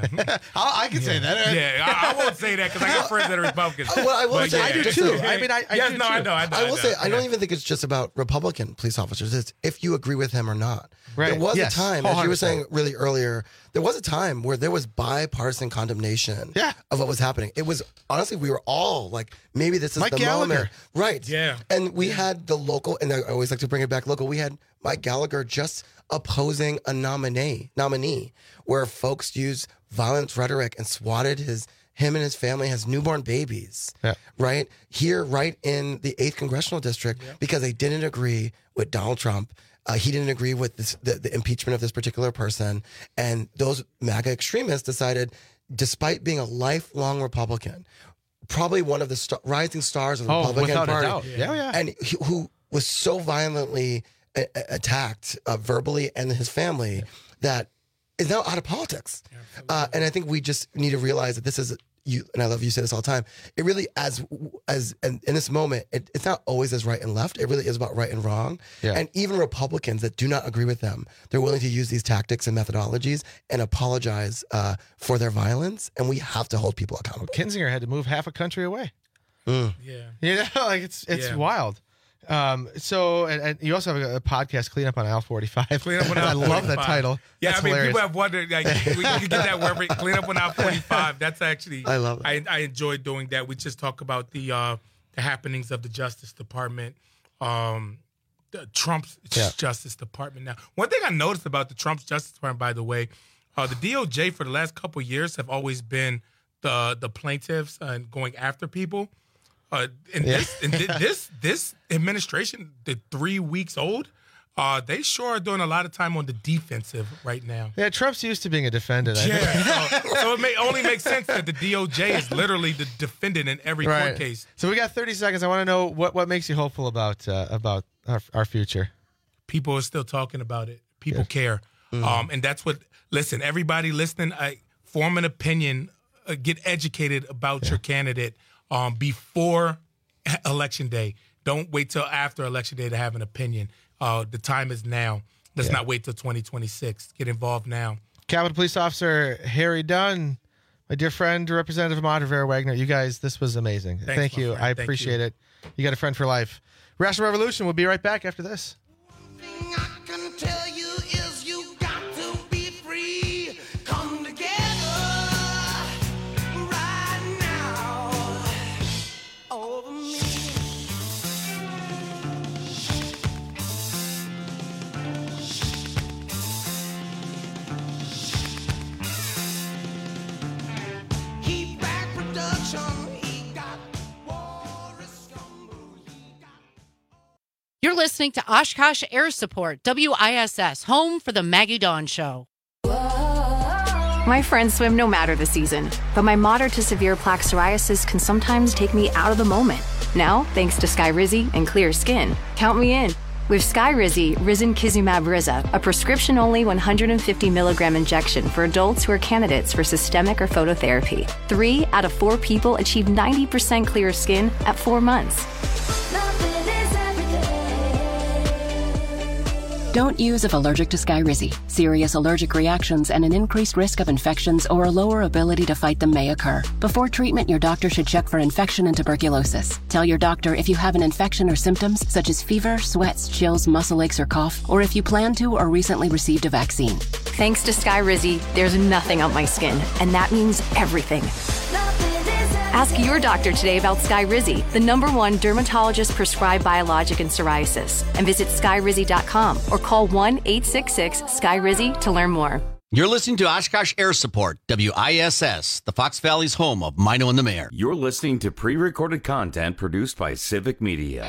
I can say that. Yeah, I won't say that because I got friends that are Republicans. Well, I will say I do too. I mean, I do too. I know. I will say, I don't even think it's just about Republican police officers. It's if you agree with him or not. Right. There was a time, as you were 100%. saying really earlier, there was a time where there was bipartisan condemnation of what was happening. It was, honestly, we were all like, maybe this is Mike the Gallagher. moment. Right. Yeah. And we had the local, and I always like to bring it back local, we had Mike Gallagher just opposing a nominee where folks used violent rhetoric and swatted him and his family, his newborn babies, right here, right in the 8th Congressional District, because they didn't agree with Donald Trump. He didn't agree with the impeachment of this particular person. And those MAGA extremists decided, despite being a lifelong Republican, probably one of the rising stars of the Republican without Party, a doubt. and who was so violently attacked verbally and his family that is now out of politics. And I think we just need to realize that this is you, and I love you say this all the time. It really, as in this moment, it's not always as right and left. It really is about right and wrong. Yeah. And even Republicans that do not agree with them, they're willing to use these tactics and methodologies and apologize for their violence. And we have to hold people accountable. Kinzinger had to move half a country away. Yeah. You know, like it's wild. So, and you also have a podcast, Clean Up on Aisle 45. Clean Up on I Aisle love 45. that title. Yeah, That's I mean, hilarious. people have wondered, like, we can get that wherever. Clean Up on Aisle 45. That's actually, I love it. I enjoy doing that. We just talk about the happenings of the Justice Department, Trump's Justice Department. Now, one thing I noticed about the Trump's Justice Department, by the way, the DOJ for the last couple of years have always been the plaintiffs and going after people. This administration, the 3 weeks old, they sure are doing a lot of time on the defensive right now. Yeah, Trump's used to being a defendant. I think. Yeah, so it only makes sense that the DOJ is literally the defendant in every court case. So we got 30 seconds. I want to know what makes you hopeful about our future. People are still talking about it. People care, and that's what. Listen, everybody listening, form an opinion, get educated about your candidate. Before Election Day. Don't wait till after Election Day to have an opinion. The time is now. Let's not wait till 2026. Get involved now. Capitol Police Officer Harry Dunn, my dear friend, Representative Ahmad Rivera-Wagner. You guys, this was amazing. Thanks, Thank you. friend. I Thank appreciate you. it. You got a friend for life. Rational Revolution. We'll be right back after this. You're listening to Oshkosh Air Support, WISS, home for the Maggie Dawn Show. My friends swim no matter the season, but my moderate to severe plaque psoriasis can sometimes take me out of the moment. Now, thanks to Skyrizi and clear skin, count me in. With Skyrizi, Risankizumab Riza, a prescription-only 150 milligram injection for adults who are candidates for systemic or phototherapy. 3 out of 4 people achieve 90% clear skin at 4 months. Don't use if allergic to Skyrizi. Serious allergic reactions and an increased risk of infections or a lower ability to fight them may occur. Before treatment, your doctor should check for infection and tuberculosis. Tell your doctor if you have an infection or symptoms such as fever, sweats, chills, muscle aches, or cough, or if you plan to or recently received a vaccine. Thanks to Skyrizi, there's nothing on my skin, and that means everything. Ask your doctor today about Skyrizi, the #1 dermatologist-prescribed biologic in psoriasis, and visit Skyrizi.com or call 1-866-SKYRIZI to learn more. You're listening to Oshkosh Air Support, WISS, the Fox Valley's home of Mino and the Mayor. You're listening to pre-recorded content produced by Civic Media.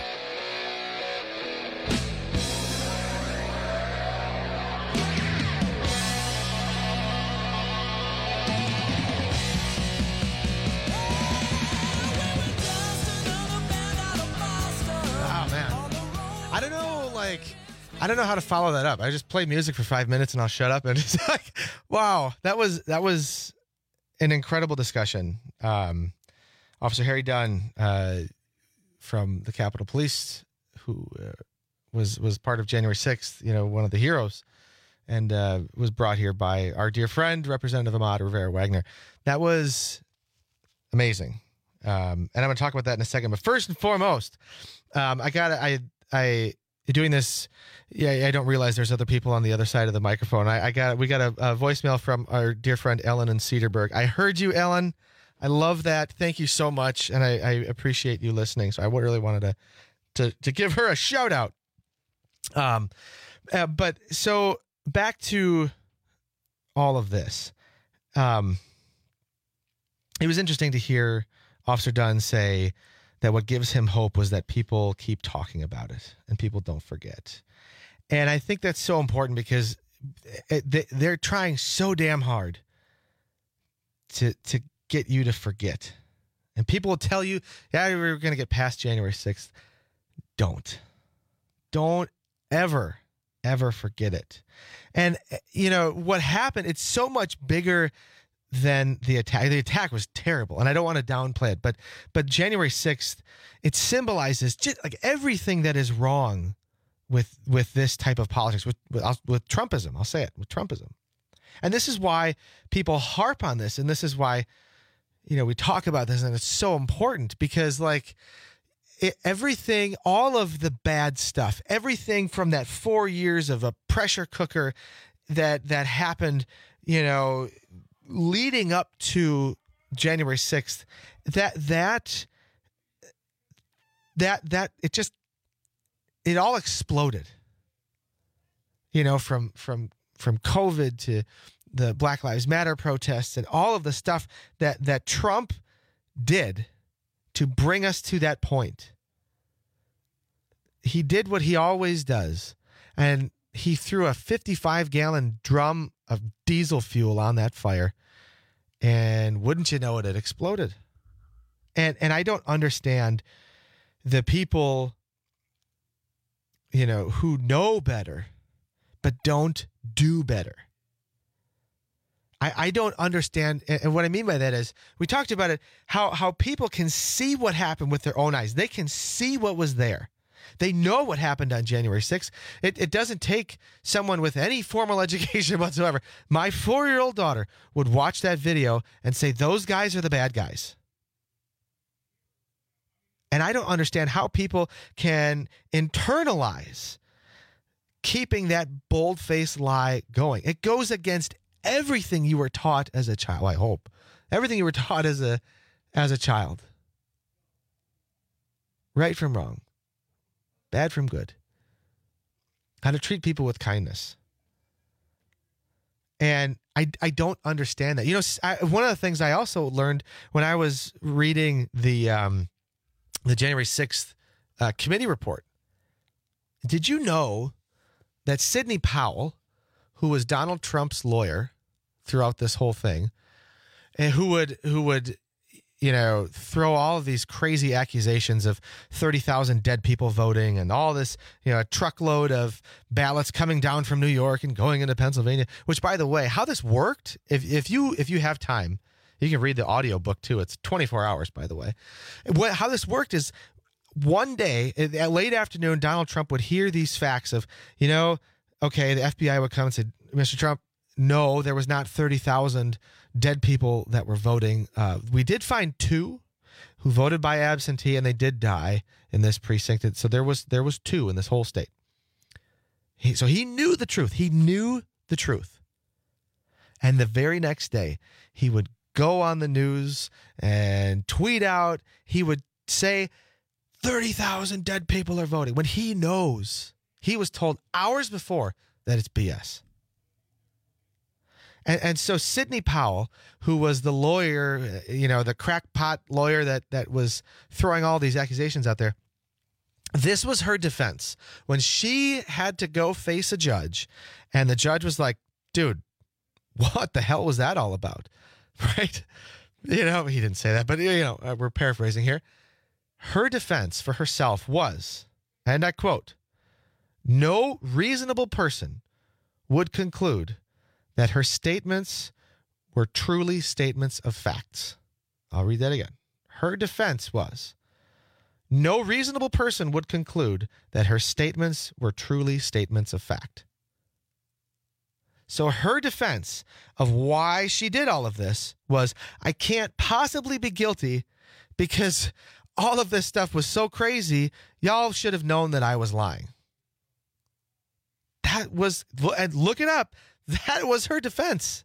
I don't know how to follow that up. I just play music for 5 minutes and I'll shut up. And it's like, wow, that was an incredible discussion. Officer Harry Dunn from the Capitol Police, who was part of January 6th, one of the heroes, and was brought here by our dear friend, Representative Ahmad Rivera-Wagner. That was amazing. And I'm going to talk about that in a second. But first and foremost, doing this, I don't realize there's other people on the other side of the microphone. We got a voicemail from our dear friend Ellen in Cedarburg. I heard you, Ellen. I love that. Thank you so much, and I appreciate you listening. So I really wanted to give her a shout out. But so back to all of this. It was interesting to hear Officer Dunn say that what gives him hope was that people keep talking about it and people don't forget. And I think that's so important because they're trying so damn hard to get you to forget. And people will tell you, yeah, we're going to get past January 6th. Don't ever forget it. And, what happened, it's so much bigger than the attack. The attack was terrible, and I don't want to downplay it, but January 6th, it symbolizes just like everything that is wrong with this type of politics, with Trumpism. I'll say it, with Trumpism. And this is why people harp on this, and this is why, we talk about this, and it's so important because, everything, all of the bad stuff, everything from that 4 years of a pressure cooker that happened, leading up to January 6th, that it all exploded, from COVID to the Black Lives Matter protests and all of the stuff that Trump did to bring us to that point. He did what he always does, and he threw a 55-gallon drum of diesel fuel on that fire, and wouldn't you know it exploded. And I don't understand the people, who know better, but don't do better. I don't understand. And what I mean by that is, we talked about it, how people can see what happened with their own eyes. They can see what was there. They know what happened on January 6th. It doesn't take someone with any formal education whatsoever. My 4-year-old daughter would watch that video and say, those guys are the bad guys. And I don't understand how people can internalize keeping that bold-faced lie going. It goes against everything you were taught as a child, I hope. Everything you were taught as a child. Right from wrong. Bad from good. How to treat people with kindness. And I don't understand that. One of the things I also learned when I was reading the January 6th committee report. Did you know that Sidney Powell, who was Donald Trump's lawyer, throughout this whole thing, and who would throw all of these crazy accusations of 30,000 dead people voting and all this, a truckload of ballots coming down from New York and going into Pennsylvania, which, by the way, how this worked, if you have time, you can read the audio book too. It's 24 hours, by the way. How this worked is one day at late afternoon, Donald Trump would hear these facts of, okay, the FBI would come and say, Mr. Trump, no, there was not 30,000 dead people that were voting. We did find 2 who voted by absentee, and they did die in this precinct. So there was 2 in this whole state. So he knew the truth. He knew the truth. And the very next day, he would go on the news and tweet out. He would say 30,000 dead people are voting when he knows, he was told hours before that it's BS. And so Sidney Powell, who was the lawyer, the crackpot lawyer that was throwing all these accusations out there, this was her defense. When she had to go face a judge, and the judge was like, dude, what the hell was that all about? Right? He didn't say that, but, we're paraphrasing here. Her defense for herself was, and I quote, no reasonable person would conclude that her statements were truly statements of facts. I'll read that again. Her defense was, no reasonable person would conclude that her statements were truly statements of fact. So her defense of why she did all of this was, I can't possibly be guilty because all of this stuff was so crazy, y'all should have known that I was lying. That was, and look it up, that was her defense.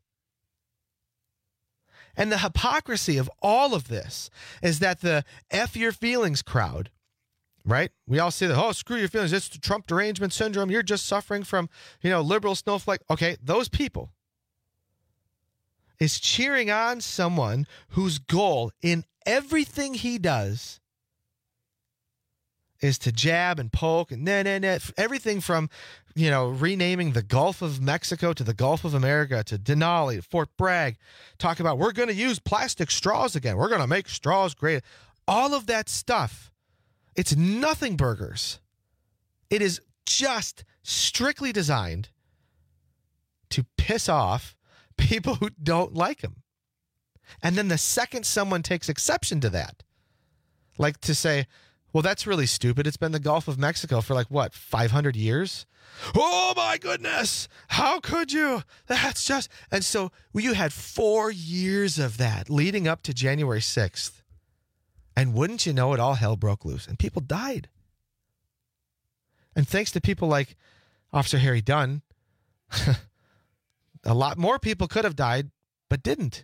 And the hypocrisy of all of this is that the F your feelings crowd, right? We all say that, oh, screw your feelings. It's the Trump derangement syndrome. You're just suffering from, liberal snowflake. Okay, those people is cheering on someone whose goal in everything he does is to jab and poke and everything from, renaming the Gulf of Mexico to the Gulf of America to Denali, Fort Bragg, talk about we're going to use plastic straws again. We're going to make straws great. All of that stuff, it's nothing burgers. It is just strictly designed to piss off people who don't like him. And then the second someone takes exception to that, like to say, well, that's really stupid. It's been the Gulf of Mexico for 500 years? Oh, my goodness. How could you? That's just... And so you had 4 years of that leading up to January 6th. And wouldn't you know it, all hell broke loose. And people died. And thanks to people like Officer Harry Dunn, a lot more people could have died, but didn't.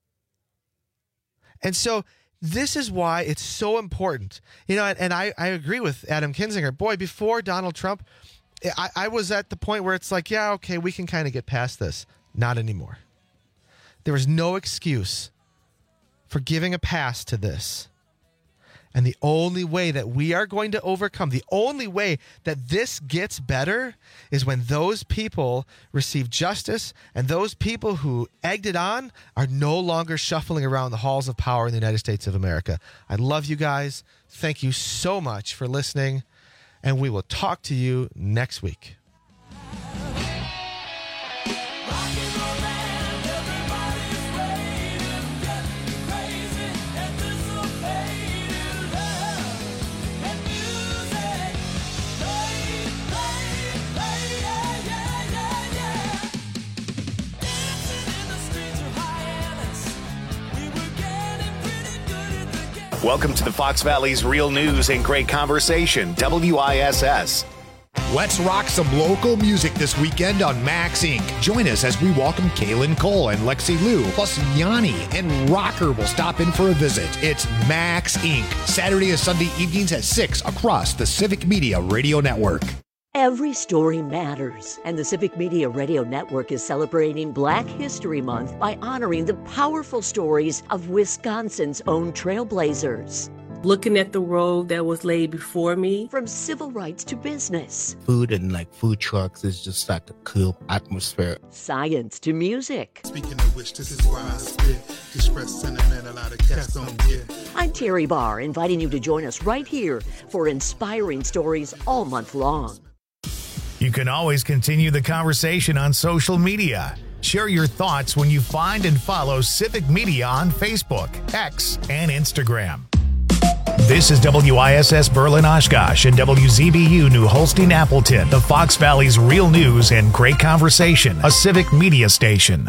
And so... this is why it's so important. And I agree with Adam Kinzinger. Boy, before Donald Trump, I was at the point where it's like, yeah, okay, we can kind of get past this. Not anymore. There was no excuse for giving a pass to this. And the only way that we are going to overcome, the only way that this gets better is when those people receive justice and those people who egged it on are no longer shuffling around the halls of power in the United States of America. I love you guys. Thank you so much for listening, and we will talk to you next week. Welcome to the Fox Valley's Real News and Great Conversation, WISS. Let's rock some local music this weekend on Max Inc. Join us as we welcome Kaylin Cole and Lexi Liu, plus Yanni and Rocker will stop in for a visit. It's Max Inc. Saturday and Sunday evenings at 6 across the Civic Media Radio Network. Every story matters, and the Civic Media Radio Network is celebrating Black History Month by honoring the powerful stories of Wisconsin's own trailblazers. looking at the road that was laid before me. From civil rights to business. Food and food trucks is just like a cool atmosphere. Science to music. Speaking of which, this is why I spit. Express sentiment a lot of cats don't get. I'm Terry Barr, inviting you to join us right here for inspiring stories all month long. You can always continue the conversation on social media. Share your thoughts when you find and follow Civic Media on Facebook, X, and Instagram. This is WISS Berlin Oshkosh and WZBU New Holstein Appleton, the Fox Valley's real news and great conversation, a Civic Media station.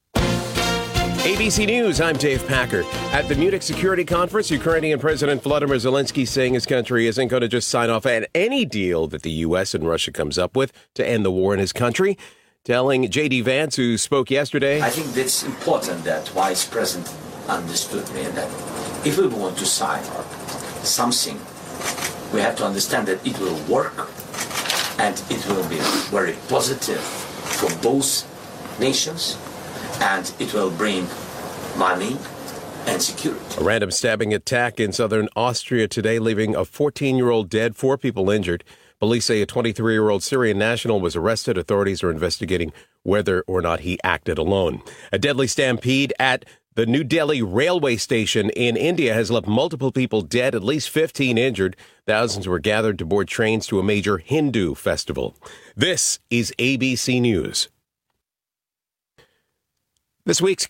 ABC News, I'm Dave Packer. At the Munich Security Conference, Ukrainian President Volodymyr Zelensky saying his country isn't going to just sign off at any deal that the U.S. and Russia comes up with to end the war in his country. Telling J.D. Vance, who spoke yesterday, I think it's important that Vice President understood me and that if we want to sign something, we have to understand that it will work and it will be very positive for both nations. And it will bring money and security. A random stabbing attack in southern Austria today, leaving a 14-year-old dead, 4 people injured. Police say a 23-year-old Syrian national was arrested. Authorities are investigating whether or not he acted alone. A deadly stampede at the New Delhi railway station in India has left multiple people dead, at least 15 injured. Thousands were gathered to board trains to a major Hindu festival. This is ABC News. This week's